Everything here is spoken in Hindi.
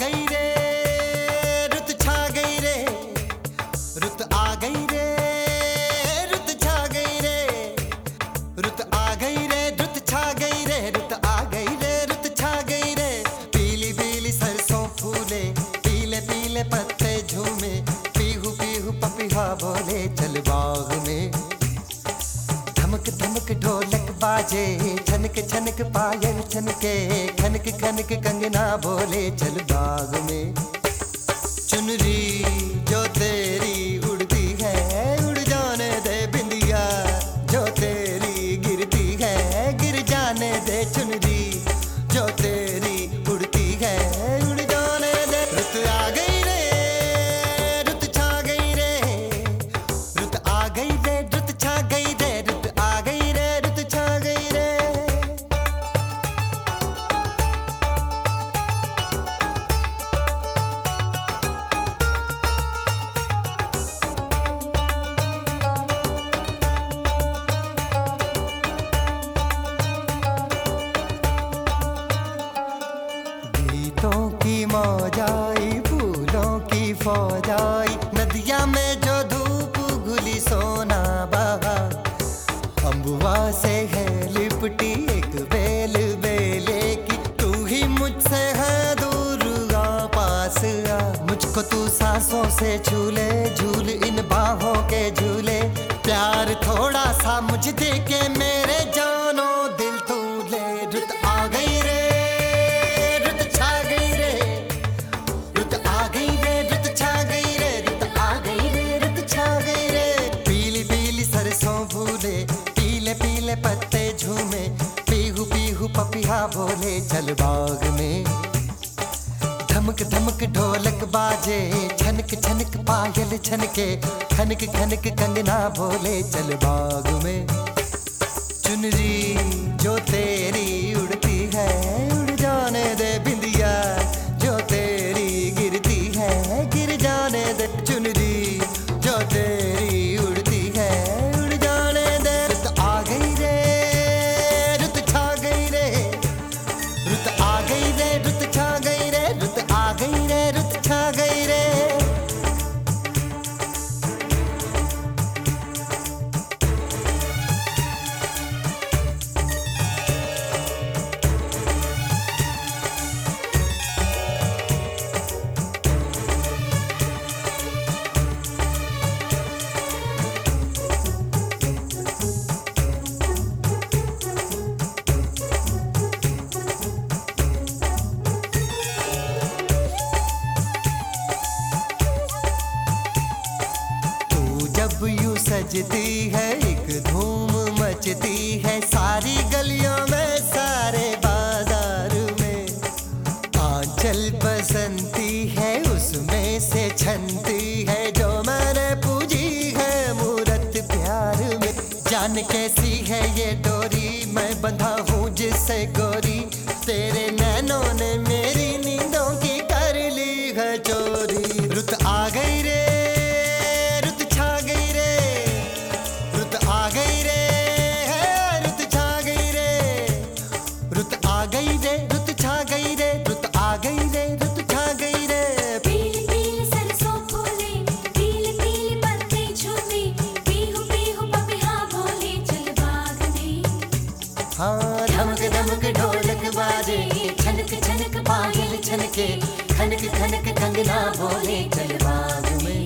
गई रे रुत छा गई रे, रुत आ गई रे रुत छा गई रे, रुत आ गई रे रुत छा गई रे, रुत आ गई रे रुत छा गई रे। पीली पीली सरसों फूले, पीले पीले पत्ते झूमे, पीहू पीहू पपीहा बोले चल बाग में। धमक धमक ढोलक बाजे, छनक छनक पायल छनके, खनक खनक कंगना बोले चल बाग में। चुनरी जो तेरी उड़ती है उड़ जाने दे बिंदिया, जो तेरी गिरती है गिर जाने दे चुनरी, जो तेरी उड़ती है उड़ जाने दे। रुत आ गई रे रुत छा गई रे, रुत आ गई रे रुत छा गई रे, रुत आ गई रे रुत छा गई रे। गीतों की मौज आई, फूलों की फौज आई, नदिया में जो धूप घुली सोना बहा। अम्बुआ से है लिपटी एक बेल बेले की, तू ही मुझसे है दूर आ पास आ। मुझको तू सांसों से झूले, झूल इन बाहों के झूले, प्यार थोड़ा सा मुझे दे के मेरे जानो दिल तू ले। रुत आ गई रे रुत छा गई रे, रुत आ गई रे रुत छा गई रे, रुत आ गई रे रुत छा गई रे। पीली पीली सरसों फूले, पीले पीले पत्ते झूमे, पीहू पीहू पपीहा बोले चल बाग में। धमक धमक ढोलक बाजे, छनक छनक पायल छनके, खनक खनक कंगना बोले चल बाग में। चुनरी जो तेरी उड़ती है उड़ जाने दे बिंदिया, जो तेरी गिरती है गिर जाने दे चुनरी, जो तेरी उड़ती है उड़ जाने दे। रुत आ गई रे रुत छा गई रे, रुत आ गई रे रुत छा गई रे, रुत आ गई रे रुत छा गई रे। जब यूं सजती है एक धूम मचती है, सारी गलियों में सारे बाजार में। आंचल बसंती है उसमें से छनती है, जो मैंने पूजी है मूरत प्यार में। जान कैसी है ये डोरी मैं बंधा हूँ जिससे गोरी, तेरे नैनों ने मेरी नींदों की कर ली है चोरी। रुत आ गई रे रुत छा गई रे, रुत आ गई रे रुत छा गई रे, रुत आ गई रे रुत छा गई रे, रुत आ गई रे रुत छा गई रे। पीली पीली सरसों फूले, पीले पीले पत्ते झूमे, पीहू पीहू पपीहा बोले चल बाग में। हाँ धमक धमक ढोलक बाजे, छनक छनक पायल छनके, खनक खनक कंगना बोले चल बाग में।